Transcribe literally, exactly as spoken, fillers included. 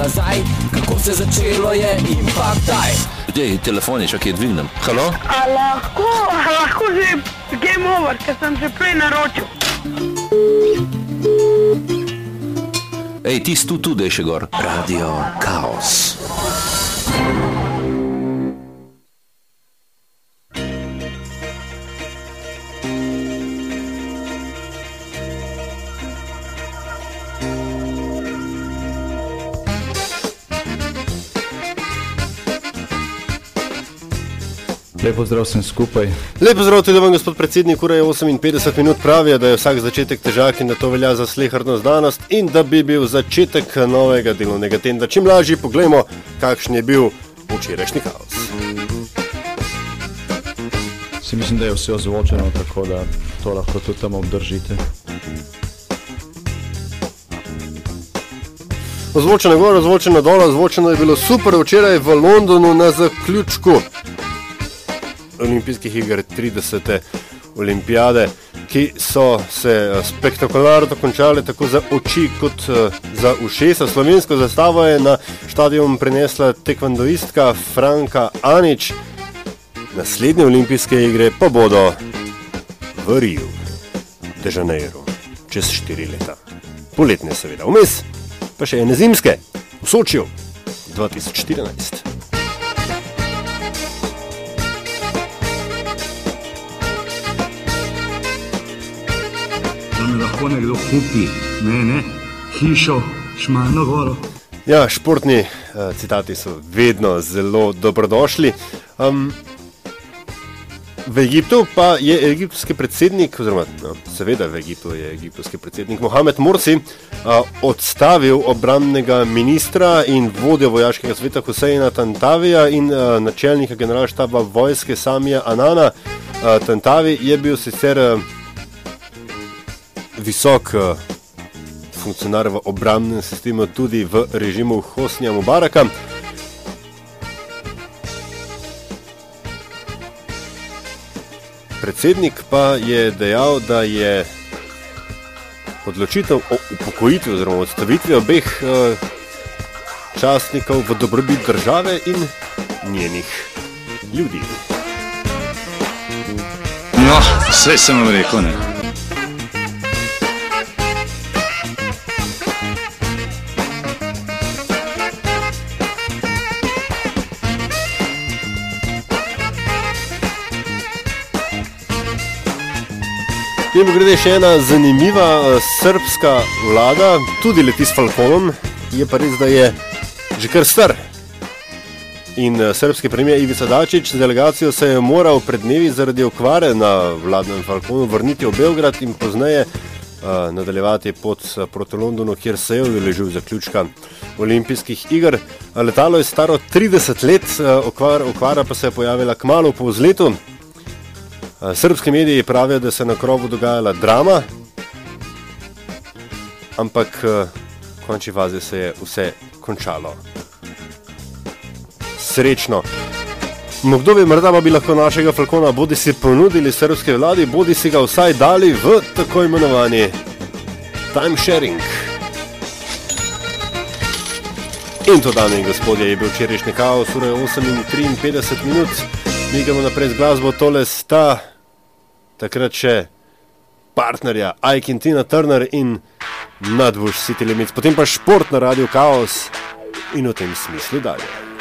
nazaj, kako se začelo je in pa kdaj. Dej, telefon je, čakaj, dvignem. Halo? A lahko, a lahko že game over, ker sem že prej naročil. Ej, ti stu tu, dej še gor. Radio Kaos. Lepo zdrav sem skupaj. Lepo zdrav tudi vam, gospod predsednik. Ura je oseminpetdeset minut, pravijo, da je vsak začetek težak in da to velja za sleherno znanost in da bi bil začetek novega delovnega tedna čim lažji. Poglejmo, kakšen je bil včerajšnji kaos. Si mislim, da je vse ozvočeno, tako da to lahko tudi tam obdržite. Ozvočeno gor, ozvočeno dol, ozvočeno je bilo super včeraj v Londonu na zaključku olimpijskih iger, tridesete olimpijade, ki so se spektakularno končale tako za oči kot za ušesa. Slovensko zastavo je na štadion prinesla tekvandoistka Franka Anić. Naslednje olimpijske igre pa bodo v Riu de Janeiro čez štiri leta. Poletne seveda. Vmes pa še ene zimske v Sočiju dva tisoč štirinajst. Lahko nekdo kupi, ne, ne, hišo, Šmarno goro. Ja, športni uh, citati so vedno zelo dobrodošli. Um, v Egiptu pa je egiptovski predsednik, oziroma no, seveda v Egiptu je egiptovski predsednik Mohamed Morsi uh, odstavil obrambnega ministra in vodjo vojaškega sveta Huseina Tantavija in uh, načelnika generalštaba vojske Samija Anana. Uh, Tantavi je bil sicer uh, visok uh, funkcionar v obrambnem sistemu tudi v režimu Hosnija Mubaraka. Predsednik pa je dejal, da je odločitev o upokojitvi oziroma odstavitvi obeh uh, častnikov v dobrobit države in njenih ljudi. No, vse sem vam rekel, ne. Temu grede še ena zanimiva uh, srbska vlada, tudi leti s Falconom, je pa res, da je že kar star. In uh, srbski premijer Ivica Dačić z delegacijo se je moral pred dnevi zaradi okvare na vladnem Falconu vrniti v Beograd in pozneje uh, nadaljevati pot uh, proti Londonu, kjer se je udeležil zaključka olimpijskih iger. Letalo je staro trideset let, uh, okvar, okvara pa se je pojavila kmalu po vzletu. Srbski mediji pravijo, da se na krovu dogajala drama, ampak v končni fazi se je vse končalo srečno. No, kdo ve, morda bi lahko našega Falcona bodi si ponudili srbske vladi, bodi si ga vsaj dali v tako imenovani time sharing. In to, dame in gospodje, je bil včerajšnji kaos, ura je osem in triinpetdeset minut. Mi gremo naprej z glasbo, tole sta takrat še partnerja Ike in Tina Turner in Nutbush City Limits, potem pa šport na Radio Kaos in v tem smislu dalje.